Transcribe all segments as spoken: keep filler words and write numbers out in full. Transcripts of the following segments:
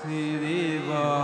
ਸ੍ਰੀ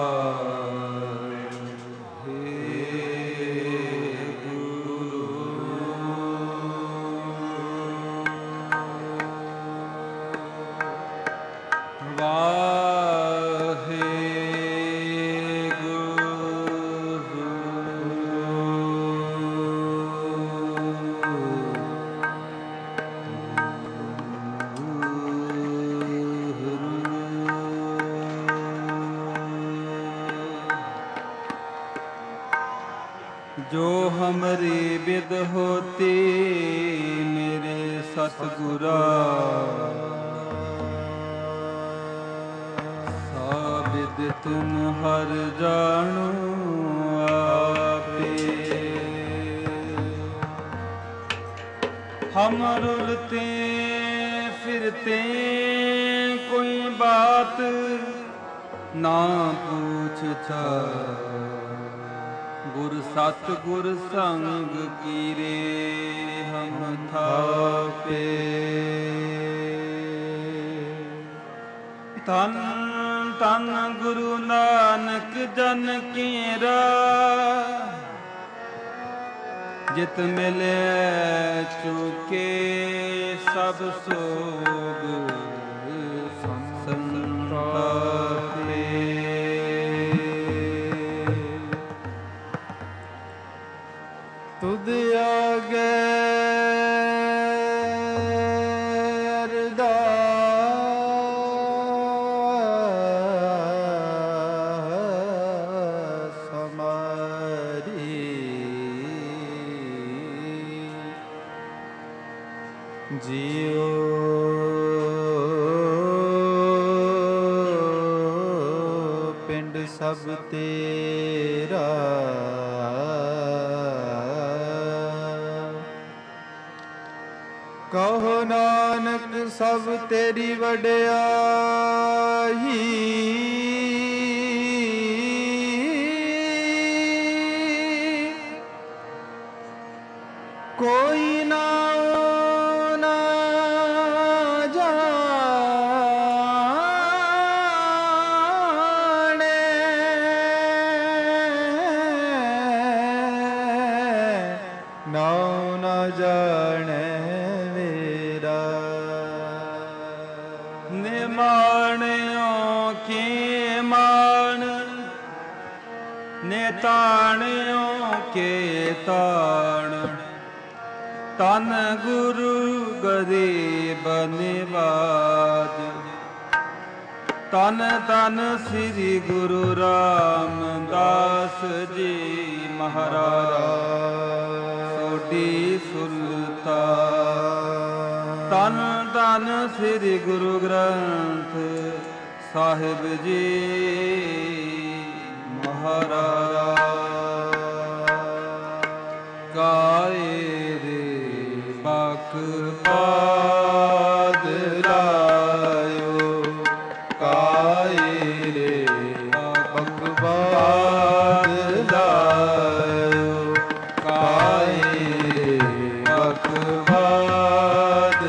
जो हमरी विद होती मेरे सतगुरा साबिद तुम हर जानू आपे। हम रुलते फिरते कोई बात ना पूछता गुर सत गुर संग कीरे हम थापे। धन धन गुरु नानक जन केरा जित मिले चुके सब सोग संतापे। तुद आगे अरदास हमारी जियो पिंड सब तेरा कहो नानक सब तेरी वड्याई। कोई ना ना जाने नाउ ना जाने निमाणियों के मान नेताणियों के ताण तन गुरु गरीब निवाज। तन तन श्री गुरु रामदास जी महाराज सोडी सुल्तान। तन तन श्री गुरु ग्रंथ साहिब जी महाराज। गाए रे बक पाद लायो गाए रे बक पाद लायो गाए रे बक पाद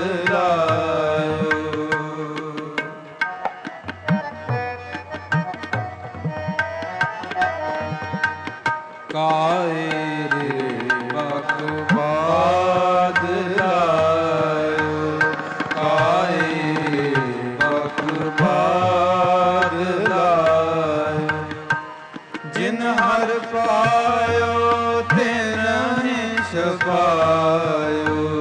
काए रे बकवाद लायो काए रे बकवाद लायो। जिन हर पायो तिन ही छपायो।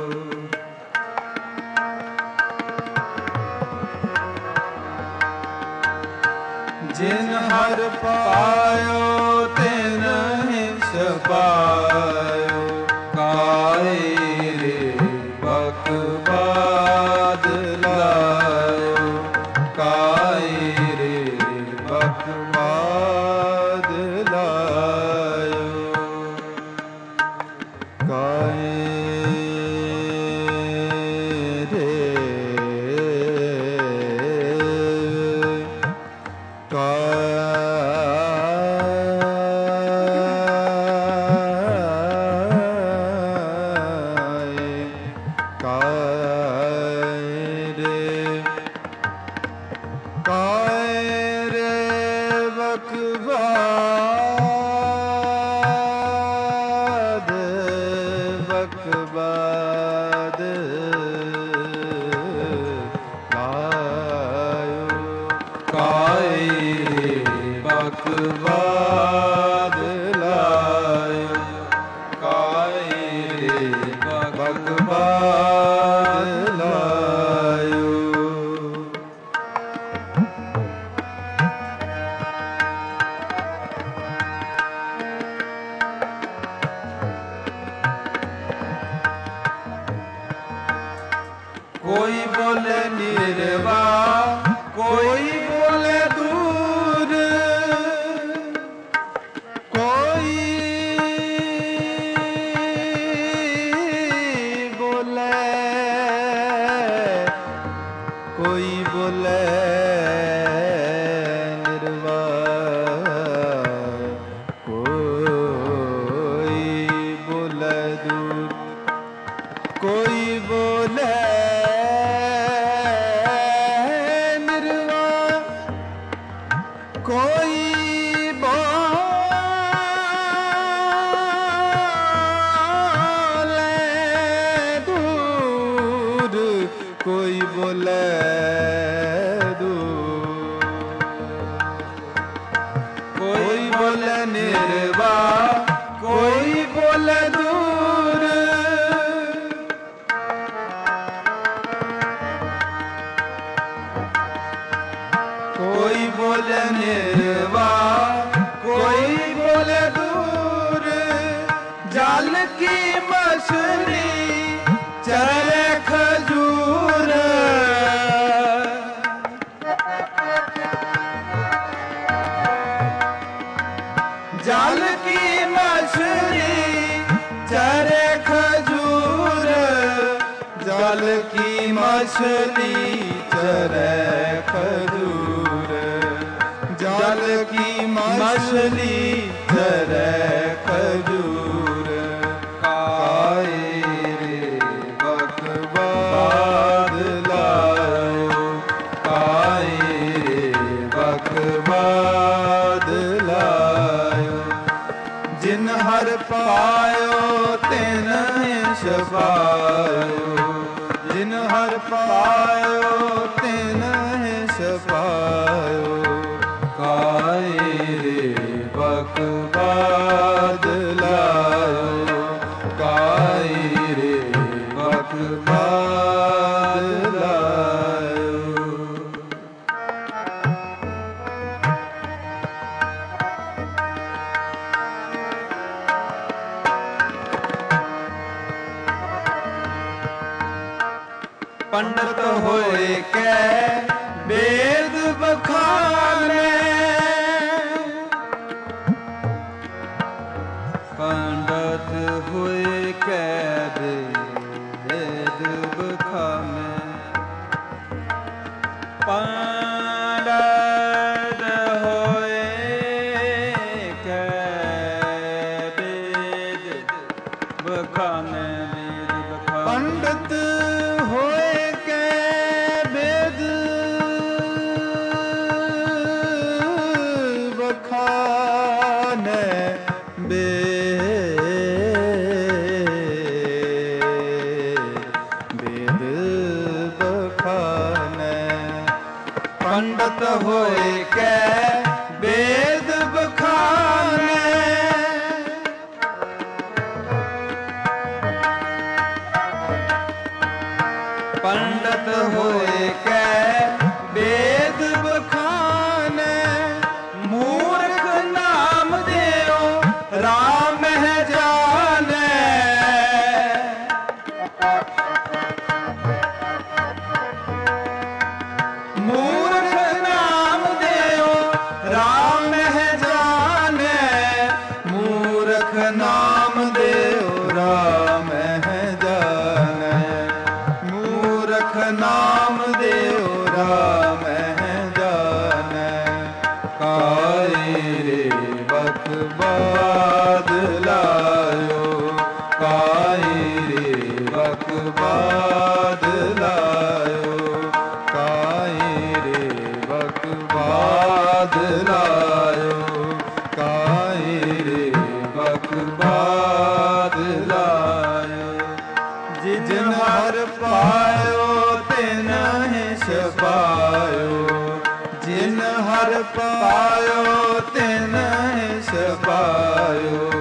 जिन हर पायो तिन ही छपायो। काए रे बकवाद लायो काए रे बकवाद लायो काए रे काए रे ਬਾਦ ਲਾਇਓ, ਕਾਇ ਰੇ ਬਕ ਬਾਦ ਲਾਇਓ। ਕੋਈ ਬੋਲੇ ਨਿਰਵਾਹ, ਕੋਈ ਬੋਲੇ ਦੂਰ, ਕੋਈ ਬੋਲੇ, ਕੋਈ ਬੋਲੇ ਨਿਰਵਾਹ, ਕੋਈ ਬੋਲੇ ਦੂਰ, ਕੋਈ ਬੋਲੇ ਕੋਈ ਬੋਲੇ ਦੂਰ, ਕੋਈ ਬੋਲੇ ਦੂਰ, ਕੋਈ ਬੋਲੇ ਨਿਰਵਾਹ, ਕੋਈ ਬੋਲੇ ਦੂਰ, ਕੋਈ ਬੋਲੇ ਨਿਰਵਾਹ, ਕੋਈ ਬੋਲੇ ਦੂਰ, ਜਲ ਕੀ ਮਛਲੀ ਚਰੇ ਖਜੂਰ, ਜਲ ਕੀ ਮਛਲੀ ਚਰੇ ਖਜੂਰ, ਜਲ ਕੀ ਮਛਲੀ ਚਰੇ ਖਜੂਰ, जल की मछली चरे खजूर, काए रे बक बाद लायो, काए रे बक बाद लायो। जिन हर पायो तिन शफायो, जिन हर पायो तिन शफायो, काए रे बक बाद लायो, काए रे बक बाद लायो। पंडित होए कै वेद बखाने, पंडित होए कै वेद बखाने, पंडित होए कै वेद बखाने, पंडित होए पंडित होए कै वेद बखाने, पंडित होए कै वेद बखाने, मूर्ख नाम देओ राम है जाने, मूर्ख नाम देओ राम है जाने, मूर्ख नाम देओ राम है जाने, मूर्ख नाम देओ राम है जाने, काए रे बक बाद लायो, काए रे बक बाद लायो, काए रे बक बाद लायो, काए रे बक बाद लायो। जिन हर पायो तिन शफायो, जिन हर पायो ਤਿਨ ਸਬਾਇਓ,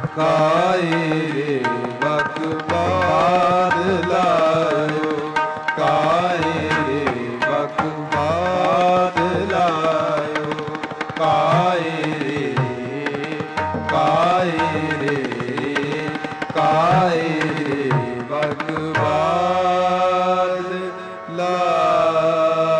ਕਾਇ ਬਕ ਬਾਦ ਲਾਇਓ, ਕਾਇ ਬਕ ਬਾਦ ਲਾਇਓ, ਕਾਇ ਕਾਇ ਕਾਇ ਬਕ ਬਾਦ ਲਾਇਓ।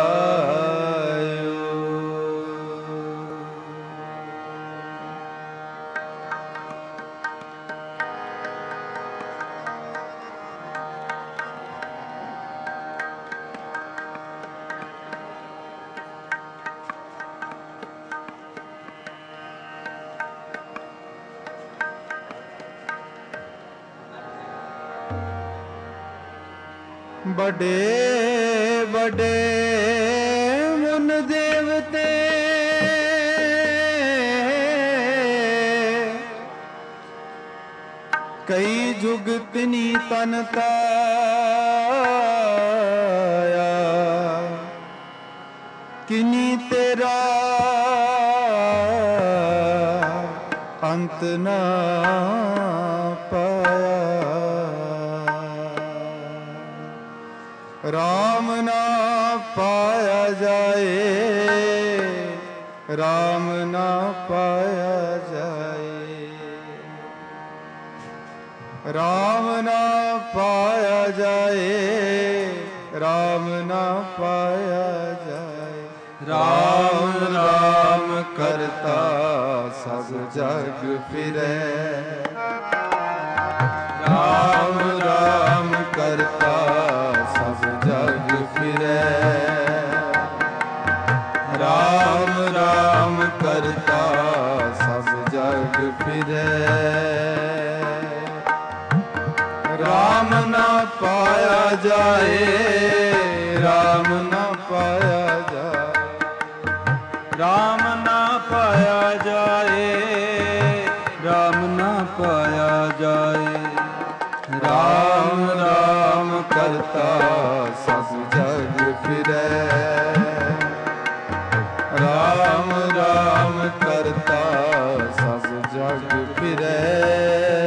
ਬੜੇ ਬੜੇ ਮੁਨ ਦੇਵਤੇ ਕਈ ਜੁਗਤ ਨੀ ਤਨ ਤਾਇਆ, ਕਿਨੀ ਤੇਰਾ ਅੰਤ ਨਾ ਪਾਇਆ। ਰਾਮ ਨਾ ਪਾਇਆ ਜਾਏ, ਰਾਮ ਨਾ ਪਾਇਆ ਜਾਏ, ਰਾਮ ਨਾ ਪਾਇਆ ਜਾਏ, ਰਾਮ ਨਾ ਪਾਇਆ ਜਾਏ। ਰਾਮ ਰਾਮ ਕਰਤਾ ਸਭ ਜਗ ਫਿਰੈ, ਰਾਮ ਰਾਮ ਕਰਤਾ ਸਭ ਜਗ ਫਿਰੈ, ਰਾਮ ਰਾਮ ਕਰਤਾ ਸਭ ਜਗ ਫਿਰੈ। ਰਾਮ ਨਾ ਪਾਇਆ ਜਾਏ, ਰਾਮ ਨਾ ਪਾਇਆ ਜਾਏ, ਰਾਮ ਨਾ ਪਾਇਆ ਜਾਏ, ਰਾਮ ਨਾ ਪਾਇਆ ਜਾਏ। ਰਾਮ ਰਾਮ ਕਰਤਾ ਸਭ ਜਗ ਫਿਰੈ, ਰਾਮ ਰਾਮ ਕਰਤਾ ਸਭ ਜਗ ਫਿਰੈ।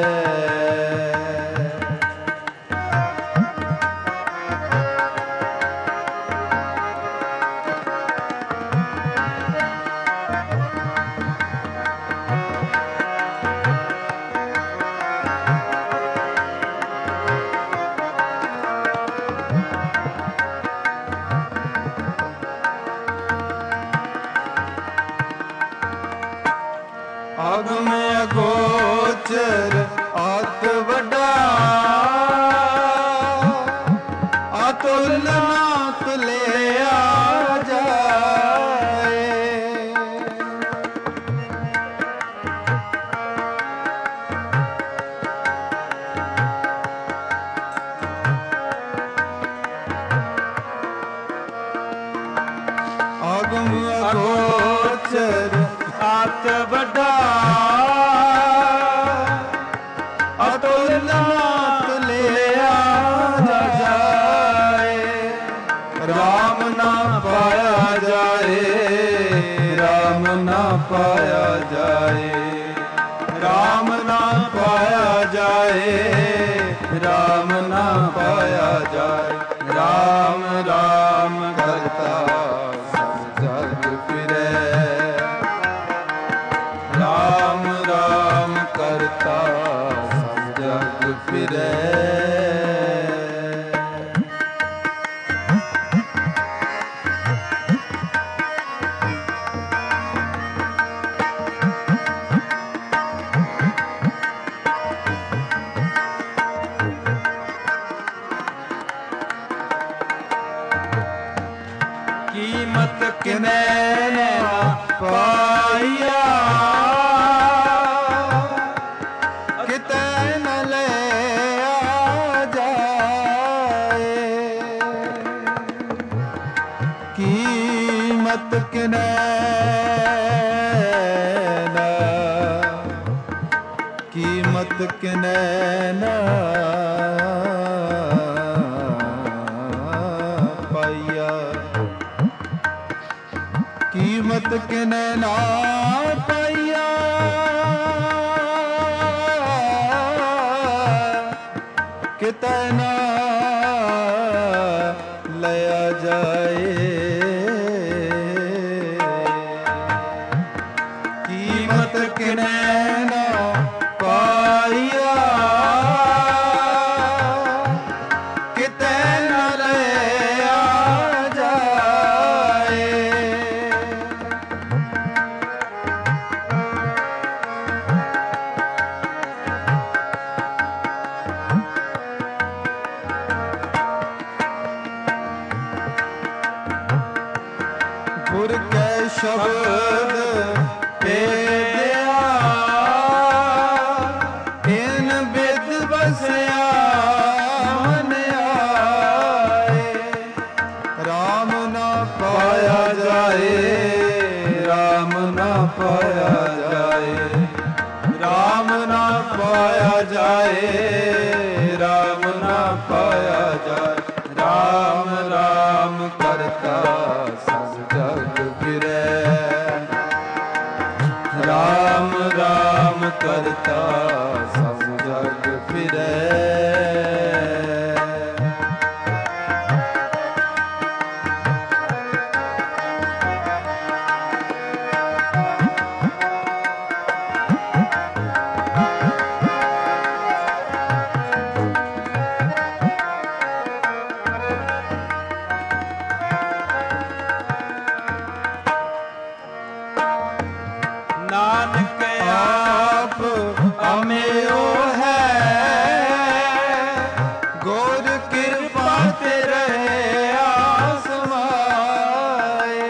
ਅਗਮ ਅਗੋਚਰ ਆਤ ਵੱਡਾ, ਅਤੁਲ ਨਾ ਤੁਲਿਆ ਜਾਏ। ਅਗਮ ਅਗੋਚਰ ਆਤ ਵੱਡਾ, ਅਤੁਲ ਨਾ ਤੁਲਿਆ ਜਾਏ। ਰਾਮ ਨਾ ਪਾਇਆ ਜਾਏ, ਰਾਮ ਨਾ ਪਾਇਆ ਜਾਏ, ਰਾਮ ਨਾ ਪਾਇਆ ਜਾਏ, ਰਾਮ ਨਾ ਪਾਇਆ ਜਾਏ। ਰਾਮ ਰਾਮ ਕਰਤਾ ਸਭ ਜਗ ਫਿਰੈ, ਰਾਮ ਰਾਮ ਕਰਤਾ ਸਭ ਜਗ ਫਿਰੈ। ਕੀਮਤ ਕਿਨੈ ਨਾ ਪਾਈਆ, ਕਿਤੈ ਨ ਲਿਆ ਜਾਏ। ਕੀਮਤ ਕਿਨੈ ਨਾ, ਕੀਮਤ ਕਿਨੈ ਨਾ ਪਾਈਆ। ਕੀਮਤ ਕਿਨੈ ਨਾ ਪਾਈਆ, ਕਿਤੈ ਨਾ ਲਿਆ ਜਾਏ। ਕੀਮਤ ਕਿਨੈ ਨਾ ਪਾਈਆ, ਕਿਤੈ ਨਾ ਲਿਆ ਜਾਏ। ਗੁਰ ਕੈ ਸ਼ਬਦ ਭੇਦਿਆ, ਇਨ ਬਿਦ ਬਸਿਆ ਮਨ ਆਏ। ਰਾਮ ਨਾ ਪਾਇਆ ਜਾਏ, ਰਾਮ ਨਾ ਪਾਇਆ ਜਾਏ, ਰਾਮ ਨਾ ਪਾਇਆ ਜਾਏ, ਰਾਮ ਨਾ ਪਾਇਆ ਜਾਏ। ਰਾਮ ਰਾਮ ਕਰਤਾ ਸਭ ਜਗ ਫਿਰੈ, ਰਾਮ ਰਾਮ ਕਰਤਾ ਸਭ ਜਗ ਫਿਰੈ। ਨਾਨਕ ਆਪ ਅਮਿਓ ਹੈ, ਗੁਰ ਕਿਰਪਾ ਤੇ ਰਹਿਆ ਸਮਾਏ।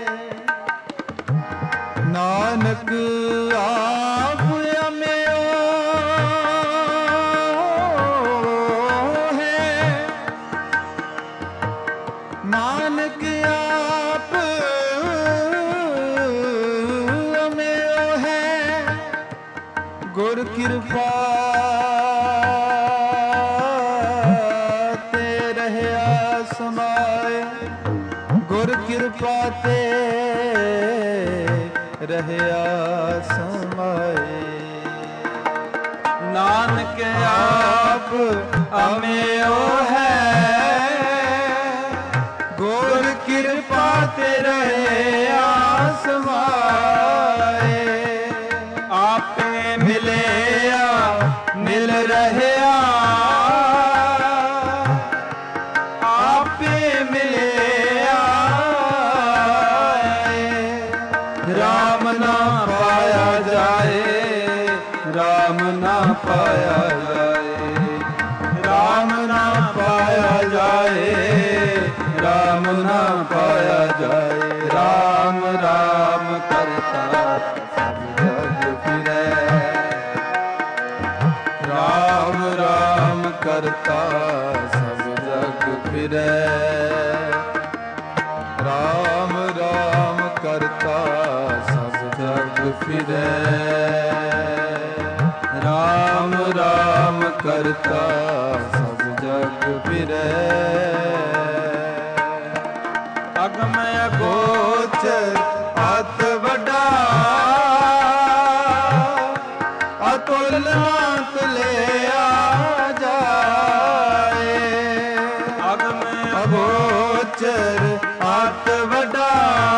ਨਾਨਕ ਆਪ ਅਮਿਓ ਹੈ, ਨਾਨਕ ਆਪ ਗੁਰ ਕਿਰਪਾ ਤੇ ਰਹਿਆ ਸਮਾਏ। ਗੁਰ ਕਿਰਪਾ ਤੇ ਰਹਿਆ ਸਮਾਏ। ਨਾਨਕ ਆਪ ਅਮਿਓ ਹੈ, ਗੁਰ ਕਿਰਪਾ ਤੇ ਰਹਿਆ ਸਮਾਏ। ਆਪੇ ਮਿਲਿਆ ਮਿਲ ਰਹਿਆ, ਆਪੇ ਮਿਲਿਆ। ਰਾਮ ਨਾ ਪਾਇਆ ਜਾਏ, ਰਾਮ ਨਾ ਪਾਇਆ ਜਾਏ, ਰਾਮ ਨਾ ਪਾਇਆ ਜਾਏ, ਰਾਮ ਨਾ ਪਾਇਆ ਜਾਏ। ਰਾਮ ਰਾਮ ਕਰਤਾ ਸਭ ਜਗ ਫਿਰੈ, ਰਾਮ ਰਾਮ ਕਰਤਾ ਸਭ ਜਗ ਫਿਰੈ। ਰਾਮ ਰਾਮ ਕਰਤਾ ਸਭ ਜਗ ਫਿਰੈ, ਰਾਮ ਰਾਮ ਕਰਤਾ ਸਭ ਜਗ ਫਿਰੈ। ਅਗਮ ਅਗੋਚਰ ਅਤ ਵੱਡਾ, ਅਤੁਲ ਨਾ ਤੁਲਿਆ ਜਾਏ। ਅਗਮ ਅਗੋਚਰ ਅਤ ਵੱਡਾ,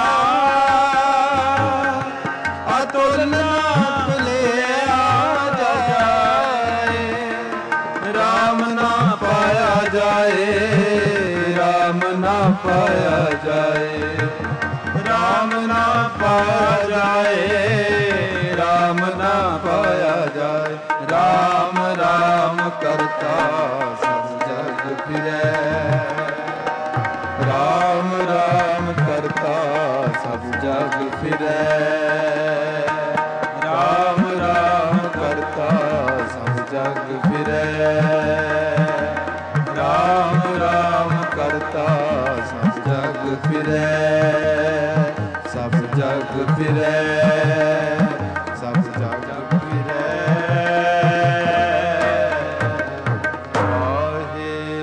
ਅਤੁਲ ਨਾ ਤੁਲਿਆ ਜਾਏ। ਰਾਮ ਨਾ ਪਾਇਆ ਜਾਏ, ਰਾਮ ਨਾ ਪਾਇਆ ਜਾਏ, ਰਾਮ ਨਾ ਪਾਇਆ ਜਾਏ, ਰਾਮ ਨਾ ਪਾਇਆ ਜਾਏ। ਰਾਮ ਰਾਮ ਕਰਤਾ ਸਭ ਜਗ ਫਿਰੈ, ਰਾਮ ਰਾਮ ਕਰਤਾ ਸਭ ਜਗ ਫਿਰੈ। ਰਾਮ ਰਾਮ ਕਰਤਾ ਸਭ ਜਗ ਫਿਰੈ, ਰਾਮ ਰਾਮ ਕਰਤਾ ਸਭ ਜਗ ਫਿਰੈ। ਸਭ ਜਗ ਫਿਰੈ, ਸਭ ਜਗ ਫਿਰੈ।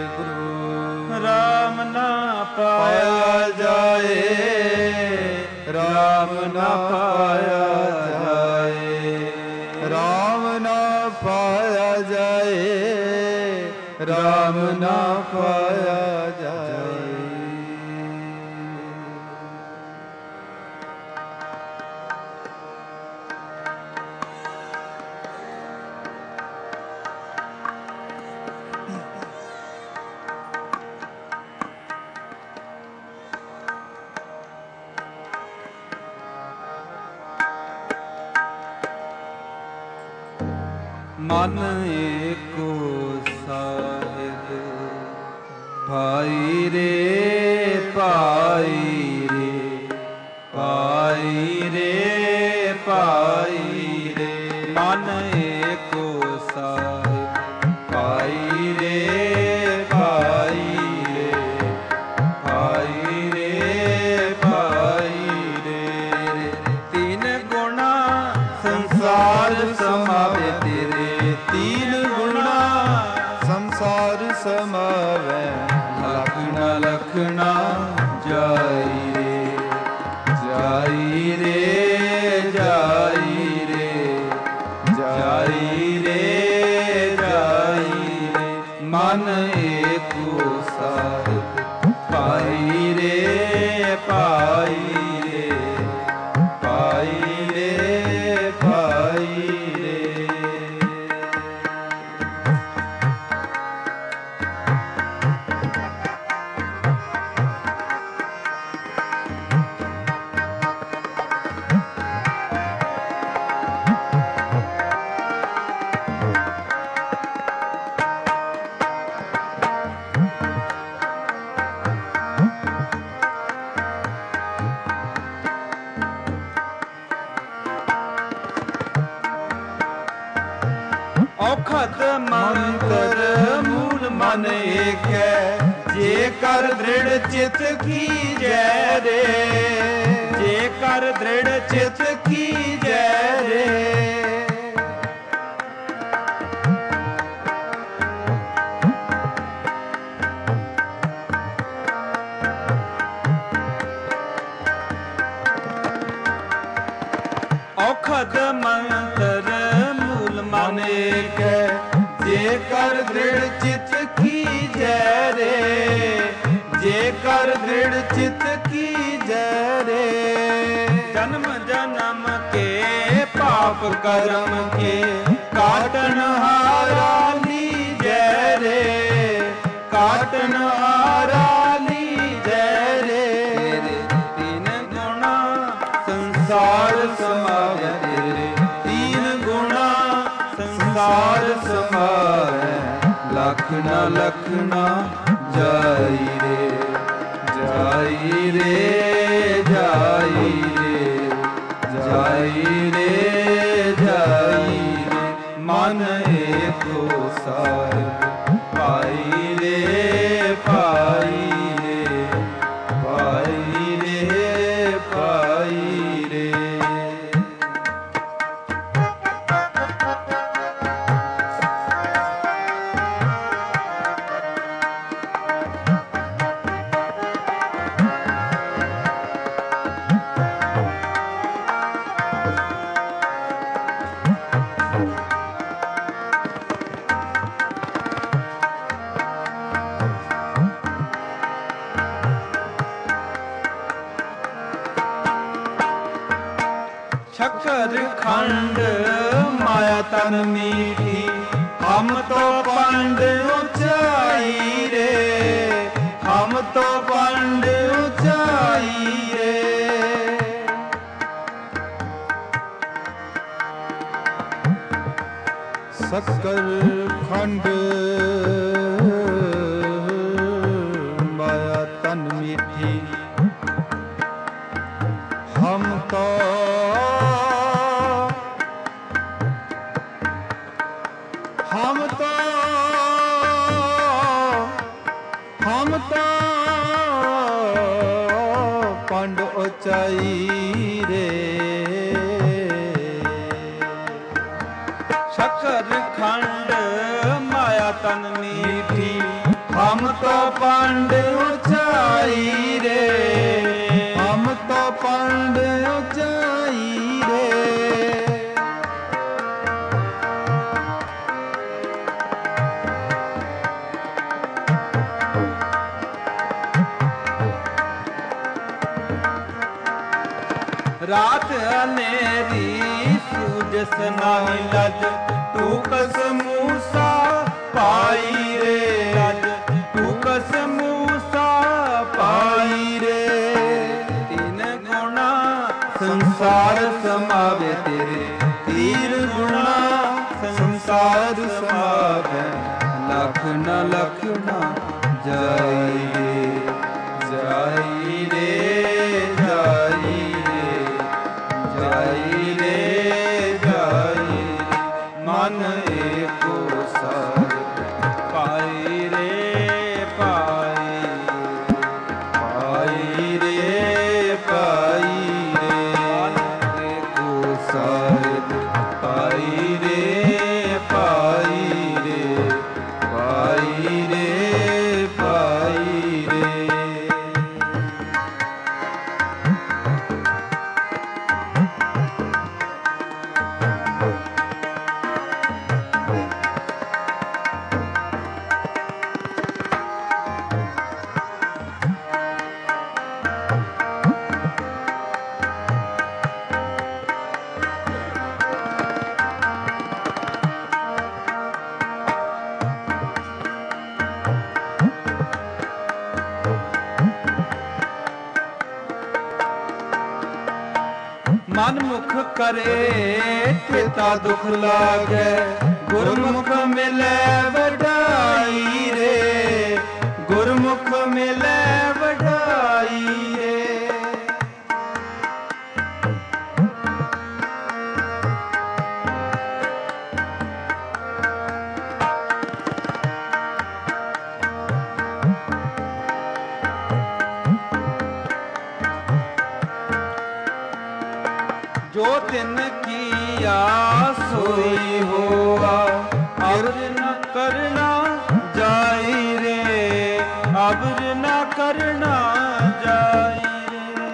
ਵਾਹਿਗੁਰੂ। ਰਾਮ ਨਾ ਪਾਇਆ ਜਾਏ, राम ना पाया जाए, राम ना पाया जाए, राम ना पाया जाए। मन एको साहिब भाई रे पाई रे, पाई रे पाई रे। मन एको साहिब भाई रे पाई रे, पाई रे पाई रे। तीन गुणा संसार समावे तेरे, तीन गुणा संसार समावे, लखना लखना जाई रे, जाई रे जाई रे, जाई रे जाई रे। मन एको साहिब पाई रे पाई रे, पाई रे पाई रे। औखद मंत्र मूल मन एक है, जे कर दृढ़ चित की जय रे, जे कर दृढ़ चित की जय रे। औखद मंत्र मूल मन एक है, जे कर दृढ़ चित की जय रे, जे कर दृढ़ चित की जय रे। जन्म जन्म के पाप कर्म के काटन हारा ली जय रे, काटन हारा ली जय रे। तीन गुणा संसार समावे तेरे, तीन गुणा संसार समावे, लखना लखना जाई रे, जाई रे जाई रे, जाई रे जाई रे। मन एको साहिब पाई रे पाई रे, पाई रे पाई रे। शक्कर खंड माया तन मीठी, हम तो पंड ऊंचाई रे, हम तो पंड ऊंचाई रे। शक्कर खंड माया तन मीठी, हम तो हम तो हम तो पंड ऊंचाई रे। शक्कर खंड माया तन मीठी, हम तो पंड ऊंचाई रे, हम तो पंड ਰਾਤ ਹਨੇਰੀ ਸੂਜਸ ਨਾਹੀ ਲਜ, ਤੂੰ ਕਸ ਮੂਸਾ ਪਾਈ ਰੇ ਲਜ, ਤੂੰ ਕਸ ਮੂਸਾ ਪਾਈ ਰੇ। ਤਿਨ ਗੁਣਾ ਸੰਸਾਰ ਸਮਾਵੇ ਤੇਰੇ, ਤੀਰ ਗੁਣਾ ਸੰਸਾਰ ਸਮਾਵੇ। ਲੱਖ ਨਾ ਲੱਖ ਨਾ ਜਾਈ ਰੇ ਜਾਈ ਰੇ ਜਾਈ ਰੇ ਜਾਈ ਰੇ ਜਾਈ, ਮਨ ਏਕੋ ਸਾਰ ਪਾਈ ਰੇ ਪਾਈ, ਪਾਈ ਰੇ ਪਾਈ ਰੇ, ਮਨ ਏਕੋ ਸਾਰ ਪਾਈ ਰੇ ਪਾਈ ਰੇ ਪਾਈ ਰੇ ਪਾਈ ਰੇ। ਮਨ ਮੁਖ ਕਰੇ ਤੇਤਾ ਦੁਖ ਲਾਗੈ, ਗੁਰਮੁਖ ਮਿਲੈ ਵਡਾਈ ਰੇ, ਗੁਰਮੁਖ ਮਿਲੈ ਵਡਾਈ ਰੇ। ਜੋ ਤਿਨ ਕੀਆ ਸੋਈ ਹੋਆ, ਅਬਰ ਨ ਕਰਨਾ ਜਾਈ ਰੇ, ਅਬਰ ਨ ਕਰਨਾ ਜਾਈ ਰੇ।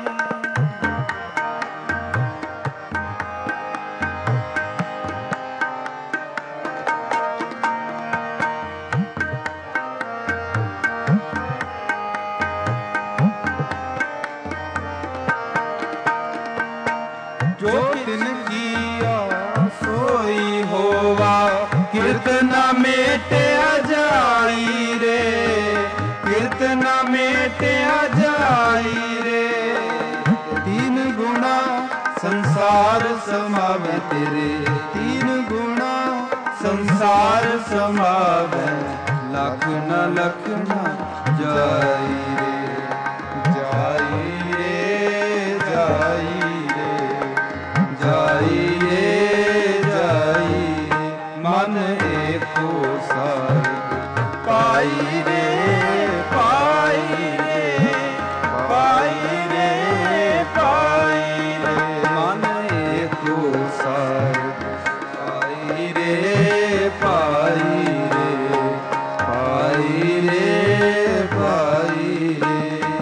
ਜੋ ਤਿਨ ਕੀਆ ਸੋਈ ਹੋਵਾ, ਕਿਰਤ ਨਾ ਮੇਟਿਆ ਜਾਈ ਰੇ, ਕਿਰਤ ਨਾ ਮੇਟਿਆ ਜਾਈ ਰੇ। ਤੀਨ ਗੁਣਾ ਸੰਸਾਰ ਸਮਾਵੇ ਤੇਰੇ, ਤੀਨ ਗੁਣਾ ਸੰਸਾਰ ਸਮਾਵੇ। ਲੱਖ ਨਾ ਲੱਖ ਨਾ ਜਾਈ ਰੇ ਜਾਈ ਰੇ ਜਾਈ ਜਾਈ ਰੇ ਜਾਈ, ਮਨ ਏਕੋ ਸਾਰ ਪਾਈ ਰੇ ਪਾਈ ਰੇ ਪਾਈ ਰੇ ਪਾਈ ਰੇ, ਮਨ ਏਕੋ ਸਾਰ ਪਾਈ ਰੇ ਪਾਈ ਰੇ ਪਾਈ ਰੇ ਪਾਈ ਰੇ।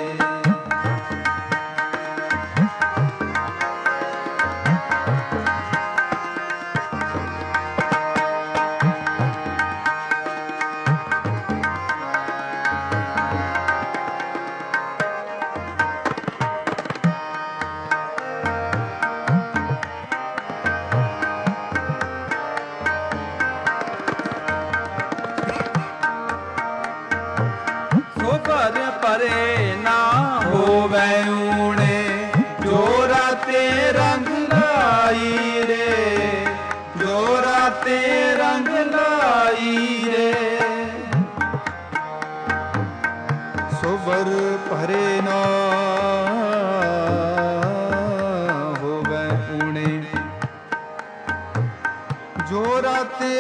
ਪਰੇ ਨਾ ਹੋਵੇ ਊਣੇ, ਜੋ ਰਾਤੇ ਰੰਗ ਲਾਈ ਰੇ, ਜੋ ਰਾਤੇ ਰੰਗ ਲਾਈ ਰੇ। ਸੋਬਰ ਪਰੇ ਨਾ ਹੋਵੇ ਊਣੇ, ਜੋ ਰਾਤੇ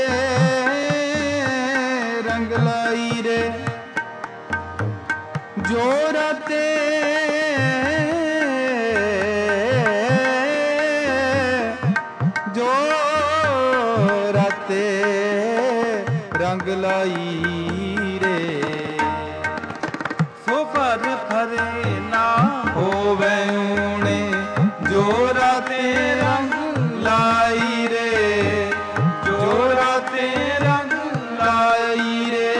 ਰੰਗ ਲਾਈ ਰੇ, ਜੋ ਰਾਤੇ ਜੋ ਰਾਤੇ ਰੰਗ ਲਾਈ ਰੇ। ਸੋ ਪਰ ਫਰੇ ਨਾ ਹੋਵੇ ਊਣੇ, ਜੋ ਰਾਤੇ ਰੰਗ ਲਾਈ ਰੇ, ਜੋ ਰਾਤੇ ਰੰਗ ਲਾਈ ਰੇ।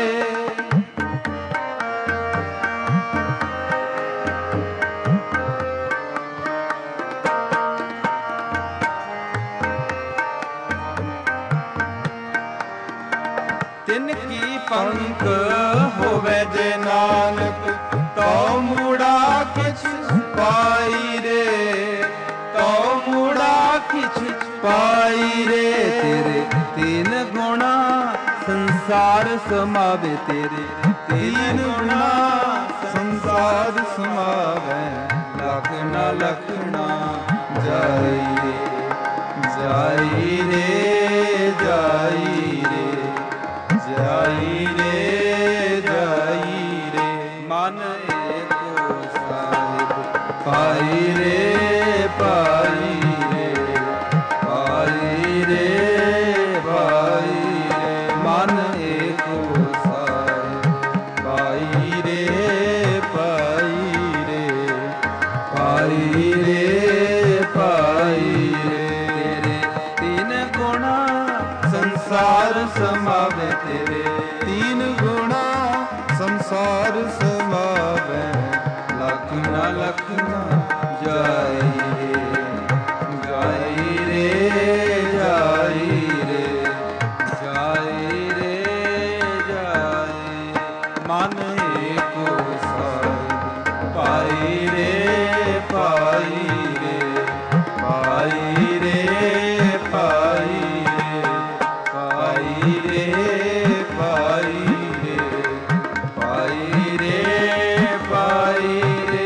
पंख होवे जे नानक तो मुड़ा किछ पाई रे, तो मुड़ा किछ पाई रे। तेरे तीन गुणा संसार समावे, तेरे तीन गुणा संसार समावे। लखना लखना जाई रे, जाई रे, जाई रे, जाई रे, जाई रे। मन एको साहिब पाई रे, पाई रे, पाई रे, पाई रे। मन एको साहिब पाई रे, पाई रे, पाई रे, पाई रे। तेरे तीन गुणा संसार समावे, तेरे तीन गुणा संसार समावे। लखना लखना जाई रे, जाई रे, जाई रे, जाई रे, जाई। मन एको साहिब पाई रे, पाई रे, पाई रे, पाई रे, पाई रे, पाई रे, पाई रे, पाई रे।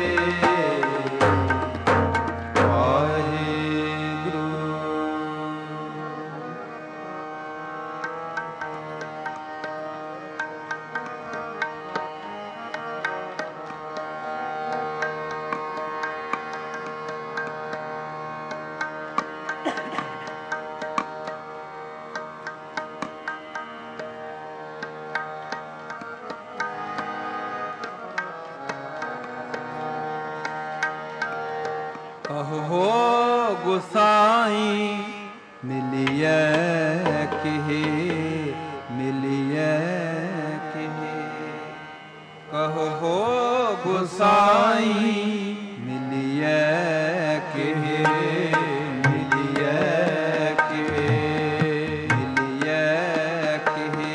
वाहिगुरू। कहो गुसाई मिलिए किहे, मिलिए किहे। कहो गुसाई मिलिए किहे, मिलिए किहे, मिलिए किहे,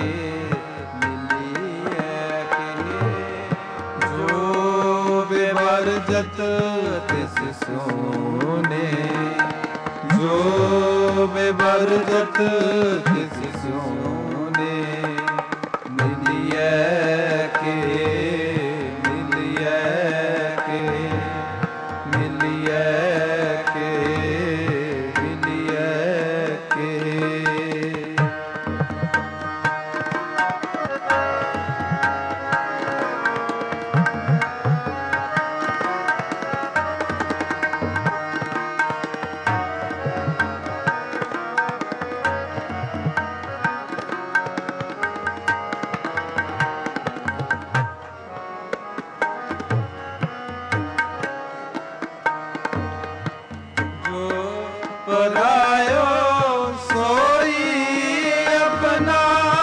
मिलिए किहे। जो बेवर्जत तिस सोने, जो बेवर्जत तिस सोने। मिलिए के, मिलिए के, मिलिए के, मिलिए के। परायो सोई अपना,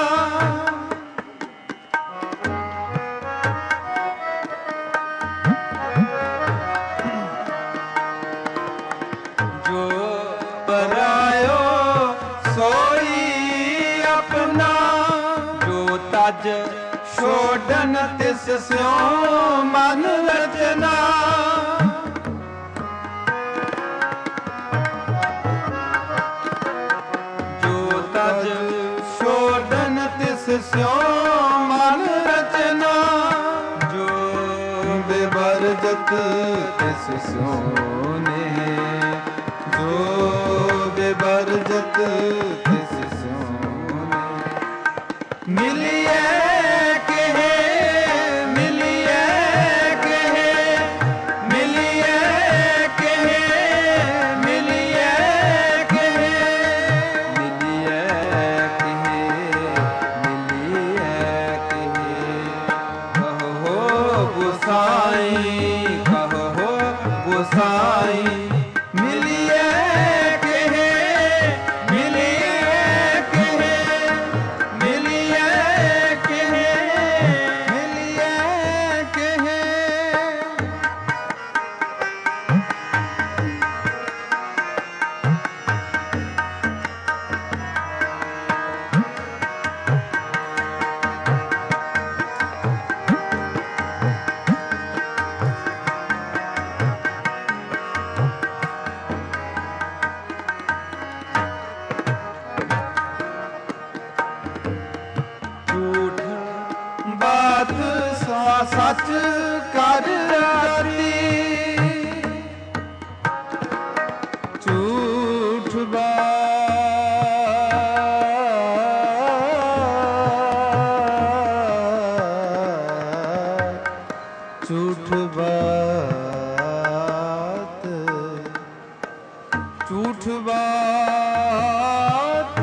जो परायो सोई अपना। जो तज छोड़न तिस स्यों मन रचना। छोड़न तिस स्यों मन रचना। जो बेवर्जत तिस सोने, जो बेवर्जत तिस सोने। मिलिए कहे, मिलिए कहे, मिलिए कहे, मिलिए कहे, मिलिए कहे, मिलिए कहे। कहो गुसाई, कहो गुसाई मिलिए कहे, मिलिए ਝੂਠ ਬਾਤ ਝੂਠ ਬਾਤ ਝੂਠ ਬਾਤ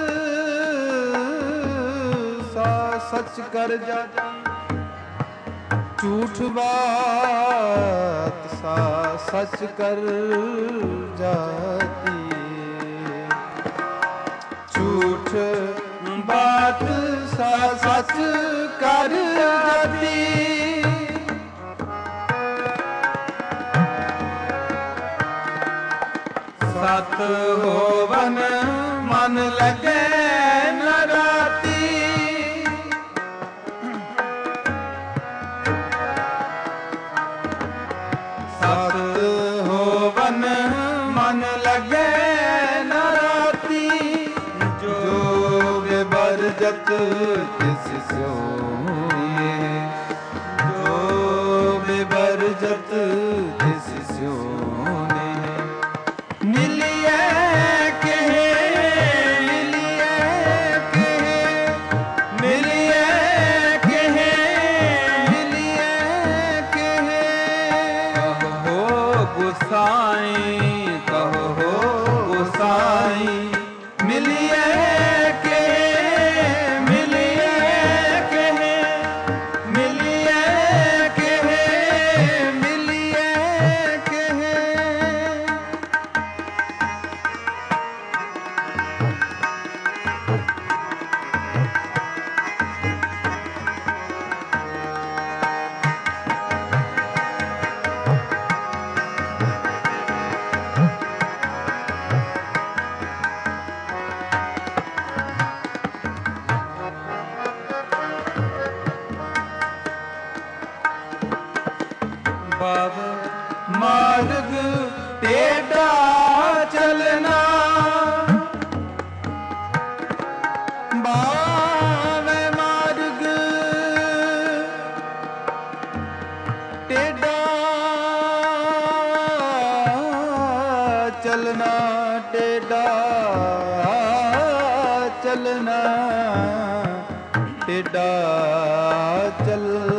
ਸਾ ਸੱਚ ਕਰ ਜਾਤੀ ਝੂਠ ਬਾਤ ਸਾ ਸੱਚ ਕਰ ਜਾਤੀ ਝੂਠ ਬਾਤ ਸਾ ਸੱਚ ਕਰ ਜਾਤੀ ਸਤ ਹੋਵਨ ਮਨ ਲਗੇ ਨ ਰਾਤੀ ਸਤ ਹੋਵਨ ਮਨ ਲਗੇ ਨ ਰਾਤੀ ਜੋ ਬੇਬਰਜਤ ਤਿਸ ਸਿਉਏ ਜੋ ਬੇਬਰਜਤ ਤਿਸ ਸਿਉਏ ਮਿਲਿਐ ਕਹੇ ਮਿਲਿਐ ਕਹੇ ਮਿਲਿਐ ਕਹੇ ਮਿਲਿਐ ਕਹੇ ਕਹੋ ਗੁਸਾਈ ਕਹੋ ਗੁਸਾਈ ਮਿਲਿਐ ਕਹੇ ਮਿਲਿਐ ਕਹੇ ਮਿਲਿਐ ਕਹੇ ਮਿਲਿਐ ਕਹੇ ਬਾਬ ਮਾਰਗ ਟੇਢਾ ਚਲਣਾ ਬਾਵੇ ਮਾਰਗ ਟੇਢਾ ਚਲਣਾ ਟੇਢਾ ਚਲਣਾ ਟੇਢਾ ਚਲਣਾ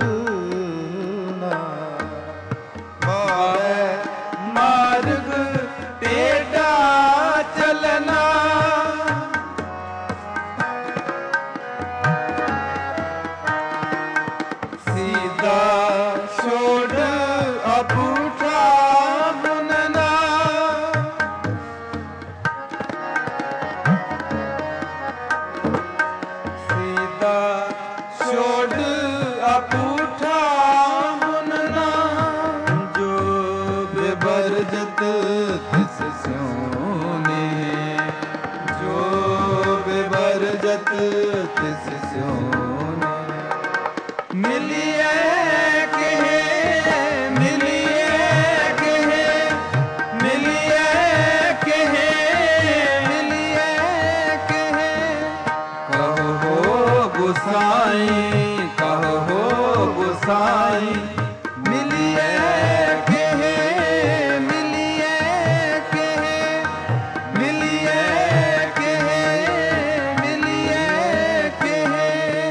ਮਾਰਗ ਟੇਢਾ ਚਲਣਾ ਸੀਧਾ ਛੋੜ ਅਪੂਠਾ ਬੁਨਣਾ ਸੀਧਾ ਛੋੜ ਅਪੂਠਾ ਬੁਨਣਾ ਜੋ ਬੇਬਰਜਤ ਤਿਸ ਸਿਉਨੇ ਜੋ ਬੇਬਰਜਤ ਤਿਸ ਸਿਉਨੇ ਮਿਲਿਐ ਕਹੇ ਮਿਲਿਐ ਕਹੇ ਮਿਲਿਐ ਕਹੇ ਮਿਲਿਐ ਕਹੇ ਕਹੋ ਗੁਸਾਈ ਕਹੋ ਗੁਸਾਈ ਮਿਲਿਐ ਕਹੇ ਮਿਲਿਐ ਕਹੇ ਮਿਲਿਐ ਕਹੇ ਮਿਲਿਐ ਕਹੇ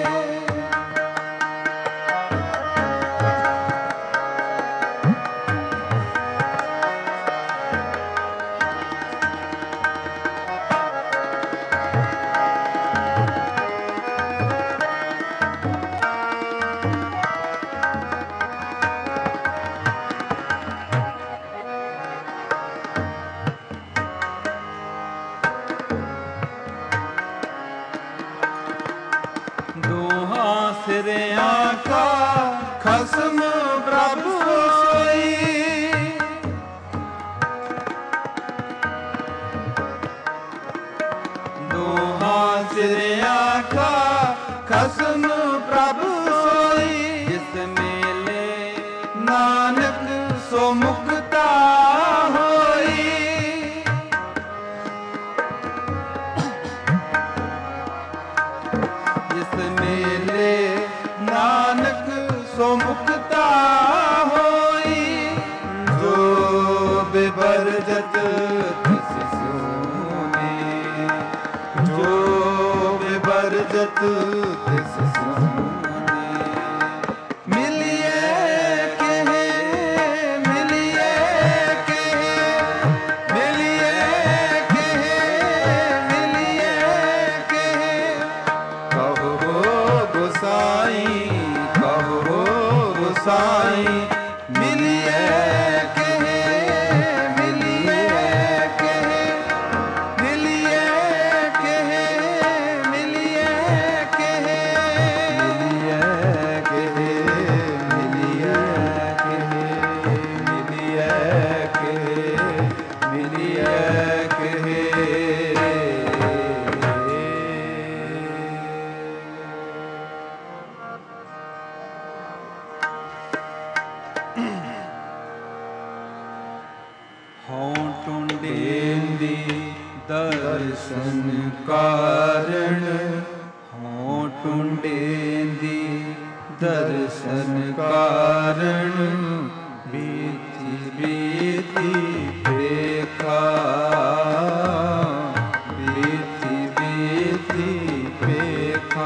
ਦੋਹਾਂ ਸਿਰਿਆਂ ਕਾ ਖਸਮ ਪ੍ਰਭ ਸੋਈ ਦੋਹਾਂ ਸਿਰਿਆਂ ਕਾ ਖਸਮ ਪ੍ਰਭ ਸੋਈ ਜਿਸ ਮੇਲੇ ਨਾਨਕ ਸੋ ਮੁਕਤਾ ਹੋਈ ਜਿਸ ਮੇਲੇ ਨਾਨਕ ਸੋ ਮੁਕਤਾ ਹੋਈ ਜੋ ਬੇਬਰਜਤ ਤਿਸ ਸੋਨੇ, ਜੋ ਬਿਵਰਜਤ ਤਿਸ ਸੋਨੇ। ਮਿਲਿਏ ਕਹੇ ਮਿਲਿਏ ਕਹੇ ਮਿਲਿਏ ਕਹੇ ਮਿਲਿਏ ਕਹੇ, ਕਹੋ ਗੁਸਾਈ ਕਹੋ ਗੁਸਾਈ। ਮਿਲਿਏ ਕਹੇ ਮਿਲਿਏ ਕਹੇ ਮਿਲਿਏ ਕਹੇ ਮਿਲਿਏ ਕਹੇ ਮਿਲਿਏ ਕਹੇ ਮਿਲਿਏ ਕਹੇ ਮਿਲਿਏ ਕਹੇ ਮਿਲਿਏ ਕਹੇ। ਹਉ ਟੁੰਡੇਂਦੀ ਦਰਸ਼ਨ ਕਾਰਣ, ਹਉ ਟੁੰਡੇਂਦੀ ਦਰਸ਼ਨ ਕਾਰਣ, ਬੀਤੀ ਬੀਤੀ ਵੇਖਾ ਬੀਤੀ ਬੀਤੀ ਵੇਖਾ।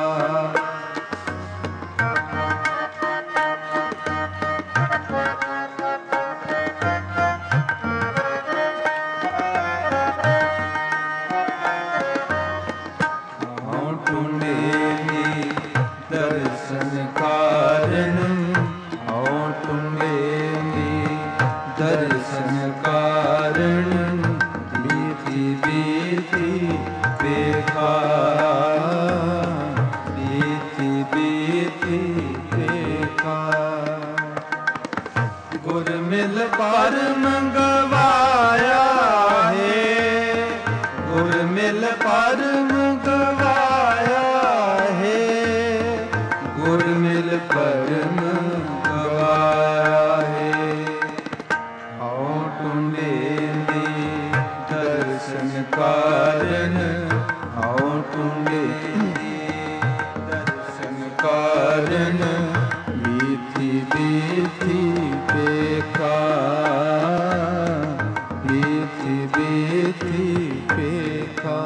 ਹਉ ਟੁੰਡੇਂਦੀ ਦਰਸ਼ਨ ਕਾਰਣ, ਹਉ ਟੁੰਡੇਂਦੀ ਦਰਸ਼ਨ ਕਾਰਣ, ਬੀਤੀ ਬੀਤੀ ਵੇਖਾ ਬੀਤੀ ਬੀਤੀ ਵੇਖਾ। ਗੁਰ ਮਿਲ ਪਰਮ ਗਵਾਇਆ ਹੈ, ਗੁਰ ਮਿਲ ਪਰਮ ਗਵਾਇਆ ਹੈ, ਗੁਰ ਮਿਲ ਪਰਮ ਗਵਾਇਆ ਹੈ। ਹਉ ਟੁੰਡੇਂਦੀ ਦਰਸ਼ਨ ਕਾਰਣ, ਹਉ ਟੁੰਡੇਂਦੀ ਦਰਸ਼ਨ ਕਾਰਣ, ਬੀਤੀ ਬੀਤੀ ਵੇਖਾ ਬੀਤੀ ਬੀਤੀ ਵੇਖਾ।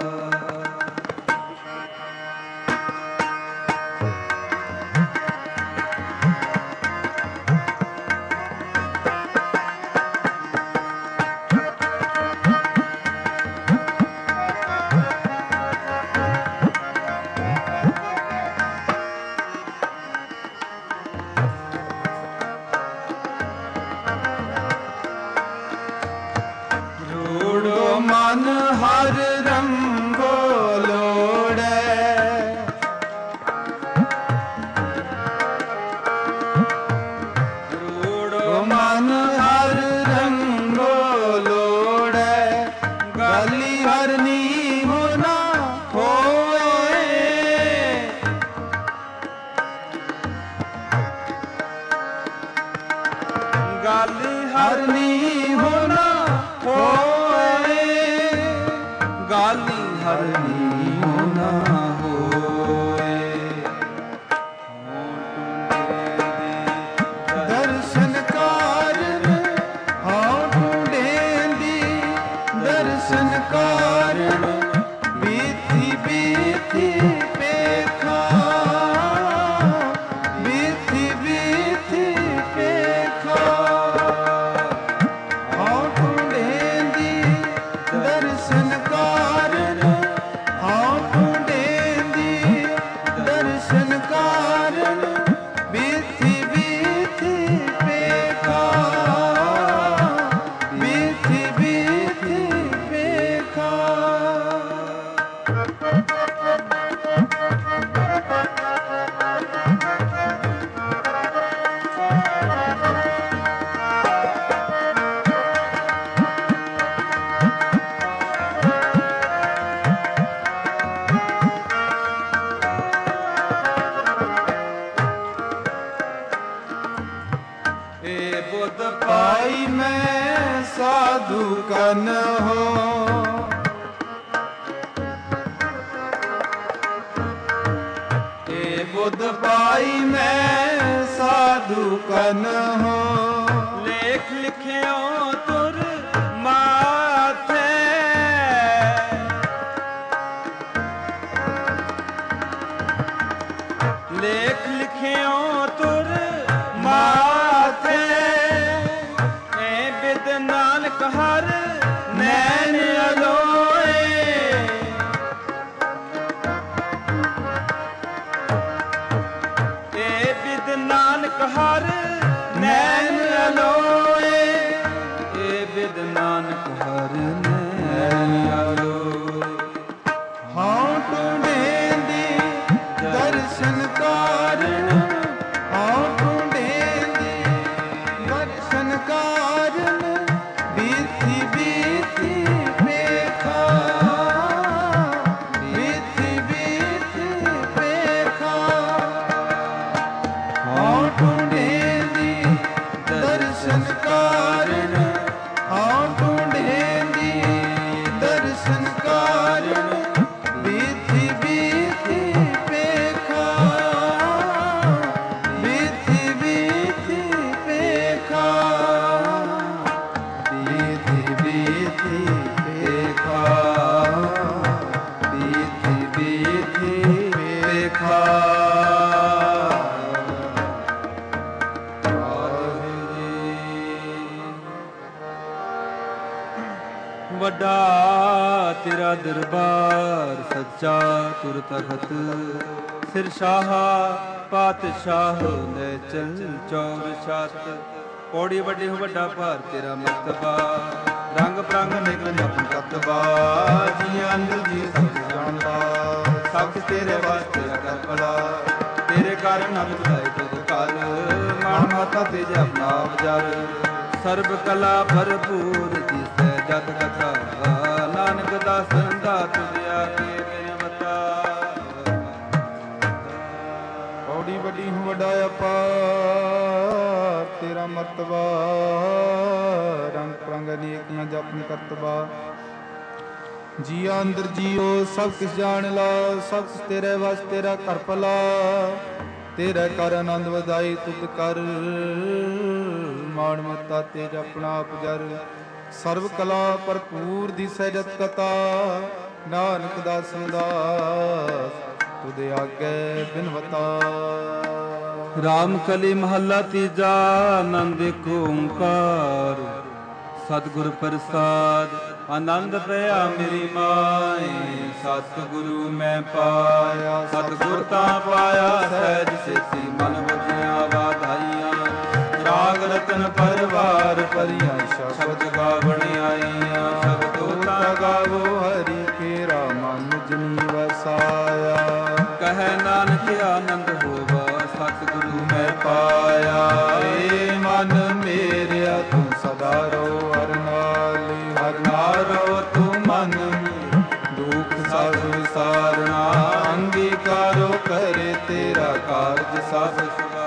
ਰੂੜੋ ਮਨ ਹਰ ਰੰਗੋ ਲੋੜੈ, ਰੂੜੋ ਮਨ ਹਰ ਰੰਗੋ ਲੋੜੈ, ਗਾਲੀ ਹਰਨੀ ਹੋ ਨਾ ਹੋਏ, ਗਾਲੀ ਹਰਨੀ ਹੋ ਨਾ ਹੋਏ, ਗਾਲੀ ਹਰਨੀ ਹੋ ਨਾ ਹੋਏ। ਦਰਸ਼ਨ ਕਾਰਨ, ਹਉ ਟੁੰਡੇਂਦੀ ਦਰਸ਼ਨ ਕਾਰਨ, ਬੀਤੀ ਬੀਤੀ ਵੇਖਾ ਬੀਤੀ ਬੀਤੀ ਵੇਖਾ। ਹਉ ਟੁੰਡੇਂਦੀ ਦਰਸ਼ਨ ਕਾਰਨ, ਹਉ ਟੁੰਡੇਂਦੀ ਦਰਸ਼ਨ ਕਾਰਨ, ਬੀਤੀ ਬੀਤੀ ਵੇਖਾ ਬੀਤੀ ਬੀਤੀ ਵੇਖਾ। ਏ ਬੁੱਧ ਪਾਈ ਮੈਂ ਸਾਧੂ ਕਨ ਹੋ, ਏ ਬੁੱਧ ਪਾਈ ਮੈਂ ਸਾਧੂ ਕਨ ਹੋ, ਲੇਖ ਲਿਖਿਓ ਤੁਰ ਮਾਰ ਦਰਸ਼ਨ ਕਾਰਣ ਬੀਥੀ ਬੀਥੀ ਪੇਖਾ ਬੀਥੀ ਬੀਥੀ ਪੇਖਾ ਬੀਥੀ ਬੀਥੀ ਪੇਖਾ ਬੀਥੀ ਬੀਥੀ ਪੇਖਾ। ਵੱਡਾ ਤੇਰਾ ਦਰਬਾਰ ਸੱਚਾ ਤੁਰ ਤਖਤ ਸਿਰ ਸ਼ਾਹ ਪਾਤਸ਼ਾਹ ਲੈ ਚਲ ਚੌਰ ਛਤ। ਪੌੜੀ ਵੱਡੀ ਹੋ ਵੱਡਾ ਭਾਰ ਤੇਰਾ ਮਰਤਬਾ ਰੰਗ ਪ੍ਰੰਗ ਨਿਕਲ ਆਪਨ ਕਤਬਾ। ਜੀ ਅੰਦਰ ਜੀ ਸਭ ਜਾਣਦਾ ਸਭ ਤੇਰੇ ਵਾਸਤੇ ਕਰ ਭਲਾ। ਤੇਰੇ ਕਾਰਨ ਹਮ ਬੁਲਾਏ ਤੁਧ ਕਲ ਮਾਣ ਮਾਤਾ ਤੇ ਆਪਣਾ ਵਜਰ। ਸਰਬ ਕਲਾ ਭਰਪੂਰ ਜਿਸੈ ਜਤ ਕਥਾ ਨਾਨਕ ਦਾਸਨ ਦਾ ਤੁਝਿਆ ਕੇ ਬੇਨਵਤਾ। ਪੌੜੀ ਵੱਡੀ ਹੂੰ ਵੱਡਾ ਅਪਾਰ ਤੇਰਾ ਮਰਤਬਾ ਰੰਗ ਪ੍ਰੰਗ ਅਨੇਕ ਨਾ ਜਪਨ ਕਰਤਬਾ। ਜੀਆ ਅੰਦਰ ਜੀਓ ਸਭ ਕਿਸ ਜਾਣ ਲਾ ਸਭ ਕਿਸ ਤੇਰੇ ਵਸ ਤੇਰਾ ਕਰ ਭਲਾ। ਤੇਰਾ ਕਰ ਆਨੰਦ ਵਧਾਈ ਤੁਧ ਕਰ ਮਾਣ ਮਤਾ ਤੇਜ ਆਪਣਾ ਆਪ ਜਰ। ਸਰਬ ਕਲਾ ਭਰਪੂਰ ਦੀ ਸਹਿਜਤ ਕਥਾ ਨਾਨਕ ਦਾਸਨ ਦਾਸ ਤੁਧ ਆਗੇ ਬਿਨਵਤਾ। ਰਾਮ ਕਲੀ ਮਹੱਲਾ ਤੀਜਾ ਆਨੰਦ ਏਕ ਓੰਕਾਰ ਸਤਿਗੁਰ ਪ੍ਰਸਾਦ। ਆਨੰਦ ਪਿਆ ਮੇਰੀ ਮਾਏ ਸਤਿਗੁਰੂ ਮੈਂ ਪਾਇਆ। ਸਤਿਗੁਰ ਤਾਂ ਪਾਇਆ ਸਹਿਜ ਸੇਤੀ ਮਨ ਵਜਿਆ ਵਾਧਾਈਆਂ। ਰਾਗ ਰਤਨ ਪਰਵਾਰ ਭਰੀਆਂ ਸ਼ਬਦ ਗਾਵਣ ਆਈਆਂ। ਸ਼ਬਦੋ ਤਾਂ ਗਾਵੋ ਹਰੀ ਕੇਰਾ ਮਨ ਜਨੀ ਵਸਾਇਆ। ਕਹੈ ਨਾਨਕ ਆਨੰਦ ਹੋਵਾ ਸਤਿਗੁਰੂ ਮੈਂ ਪਾਇਆ। ਏ ਮਨ ਮੇਰਿਆ ਤੂੰ ਸਦਾ ਰੋ ਹਰ ਨਾਲੇ ਹਰ ਨਾਰੋ ਤੂੰ ਮਨ ਦੁਖ ਸਭ ਵਿਸਾਰਣਾ। ਅੰਗੀਕਾਰੋ ਕਰੇ ਤੇਰਾ ਕਾਰਜ ਸਭ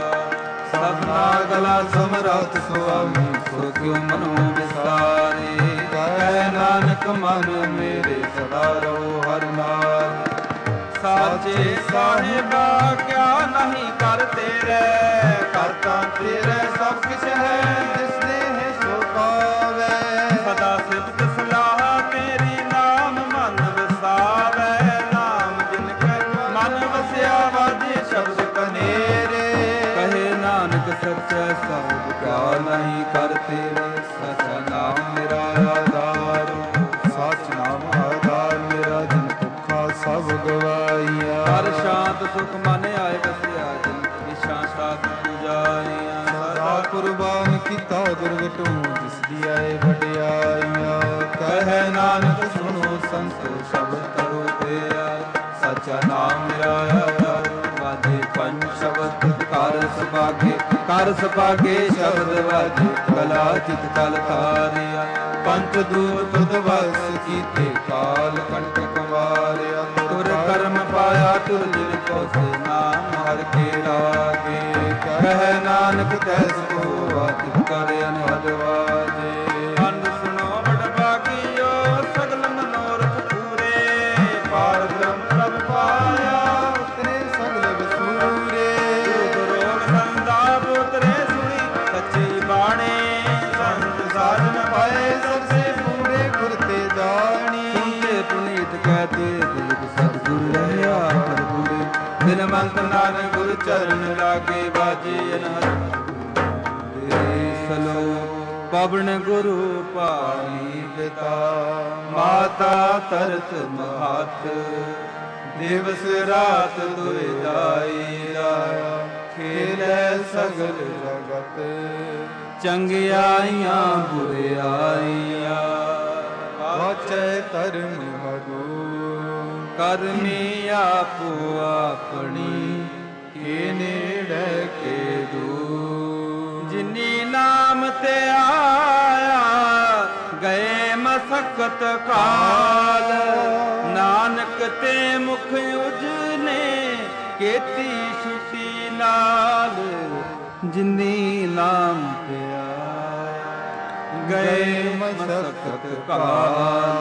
ਸਭਨਾ ਗਲਾ ਸਮਰੱਥ ਸੁਆਮੀ ਸੋ ਕਿਉ ਮਨੋ ਵਿਸਾਰੇ। ਕਹਿ ਨਾਨਕ ਮਨ ਮੇਰੇ ਸਦਾ ਰਹੁ ਹਰ ਨਾਲ। ਸਾਚੇ ਸਾਹਿਬਾ ਕਿਆ ਨਹੀਂ ਕਰ ਤੇਰੇ ਕਰਤਾ ਤੇਰੇ ਸਭ ਕਿਛ ਹੈ ਜਿਸ ਨੇ ਹੈ ਸੋ ਪਾਵੇ। ਸਦਾ ਸਿਫਤ ਸਲਾਹ ਤੇਰੀ ਨਾਮ ਮਨ ਵਸਾਵੇ। ਨਾਮ ਜਿਨ ਕੈ ਮਨ ਵਸਿਆ ਵਾਜੇ ਸ਼ਬਦ ਕਨੇਰੇ। ਕਹੇ ਨਾਨਕ ਸੱਚਾ ਸਾਹਿਬ ਕਿਆ ਨਹੀਂ ਕਰ ਤੇਰੇ। ਸਚਾ ਨਾਮ ਮੇਰਾ ਆਧਾਰ ਸਚ ਨਾਮ ਆਧਾਰ ਮੇਰਾ ਜਿਨ ਭੁੱਖਾ ਸਭ ਗਵਾਈਆ। ਹਰ ਸ਼ਾਂਤ ਸੁਖ ਮਨ ਆਏ ਵਸਿਆ ਜਿਨ ਨਿਸ਼ਾ ਸਾਧ ਪੁਜਾਈਆਂ। ਸਦਾ ਕੁਰਬਾਨ ਕੀਤਾ ਦੁਰਗਟੂ ਜਿਸ ਦੀ ਆਏ ਵਡਿਆਈਆਂ। ਕਹੈ ਨਾਨਕ ਸੁਣੋ ਸੰਤੋ ਸ਼ਬਦ ਕਰੋ ਪਿਆ। ਸਚਾ ਨਾਮ ਮੇਰਾ ਆਧਾਰ ਵਾਜੇ ਪੰਜ ਸ਼ਬਦ ਕਰ ਸੁਭਾਗੇ ਕਰ ਸੁਭਾਗੇ ਸ਼ਬਦ ਵਾਜੇ ਕਲਾ ਚਿਤ ਕਲ ਤਾਰਿਆ। ਪੰਚ ਦੂਤ ਤੁਧ ਵਸ ਕੀਤੇ ਕਾਲ ਕੰਟਕ ਵਾਰਿਆ। ਤੁਰ ਕਰਮ ਪਾਇਆ ਤੁਰ ਜਿਨ ਕੋ ਸੇ ਨਾਮ ਹਰ ਕੇ ਰਾਗੇ। ਕਹਿ ਨਾਨਕ ਤੈਸ ਕੋ ਆਤਿ ਕਰ ਅਨਹਦ ਵਾਜੇ। ਅੰਨ ਸੁਣੋ ਬੜ ਭਾਗਿਓ ਸਗਲ ਮਨੋਰਥ ਪੂਰੇ। ਪਾਰ ਬ੍ਰਹਮ ਪ੍ਰਭ ਪਾਇਆ ਉਤਰੇ ਸਗਲ ਵਿਸੂਰੇ। ਰੋਗ ਸੰਦਾਪ ਉਤਰੇ ਸੁਣੀ ਸੱਚੀ ਬਾਣੀ। ਸੰਤ ਸਾਜਨ ਪਾਏ ਸਭ ਸੇ ਪੂਰੇ ਗੁਰ ਤੇ ਜਾਣੀ। ਸੁਣਤੇ ਪੁਨੀਤ ਕਹਤੇ ਦਿਲਕ ਸਤਿਗੁਰ ਰਹਿਆ ਹਰ ਗੁਰੇ। ਬਿਨ ਮੰਤ ਨਾਨਕ ਗੁਰ ਚਰਨ ਲਾਗੇ ਬਾਜੇ ਅਨਹਦ ਸਲੋ। ਪਵਨ ਗੁਰੂ ਪਾਣੀ ਪਿਤਾ ਮਾਤਾ ਤਰਤ ਮਹਤ। ਦਿਵਸ ਰਾਤ ਦੁਇ ਦਾਈ ਰਾਇਆ ਖੇਲੇ ਸਗਲ ਜਗਤ। ਚੰਗਿਆਈਆਂ ਬੁਰਿਆਈਆਂ ਵਾਚੈ ਧਰਮ ਹਗੂ। ਕਰਮੀ ਆਪੋ ਆਪਣੀ ਕੇ ਨੇੜੇ ਕੇ ਦੂਰ। ਜਿਨੀ ਨਾਮ ਤੇ ਆਇਆ ਗਏ ਮਸਕਤ ਕਾਲ। ਨਾਨਕ ਤੇ ਮੁਖ ਉਜਨੇ ਕੀਤੀ ਛੁਟੀ ਨਾਲ। ਜਿਨੀ ਨਾਮ ਤੇ ਆਇਆ ਗਏ ਮਸਕਤ ਕਾਲ।